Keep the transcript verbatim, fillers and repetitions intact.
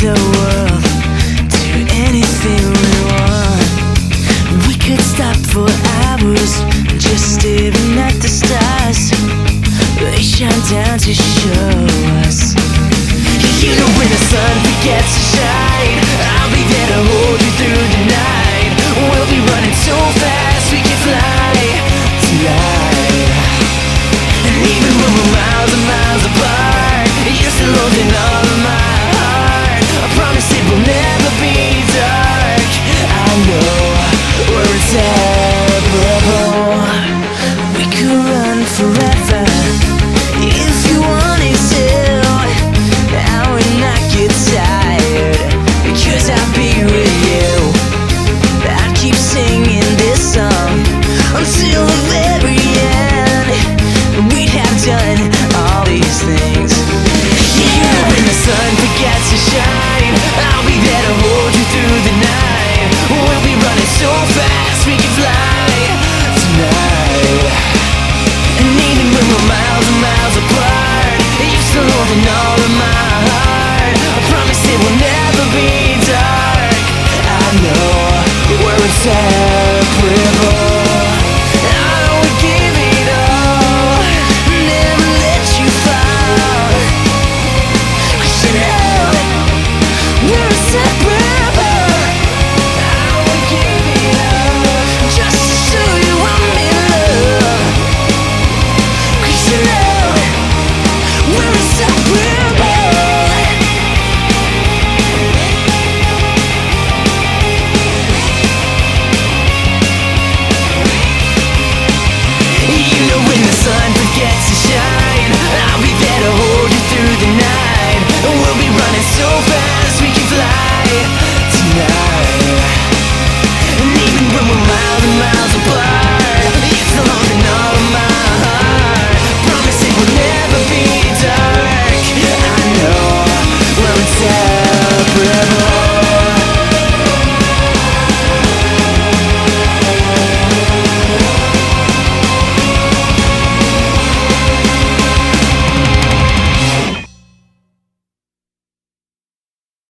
the world, do anything we want. We could stop for hours, just staring at the stars. They shine down to show us. You know when the sun begins to shine, I'll be there to hold you through the night. We'll be running so fast we can fly tonight. And even when we're miles and miles apart, you're still holding all of my heart. I promise it will never be dark. I know we're inseparable. We could run forever if you wanted to. I would not get tired, because I'll be with you. I'd keep singing this song until the very end. We'd have done all these things.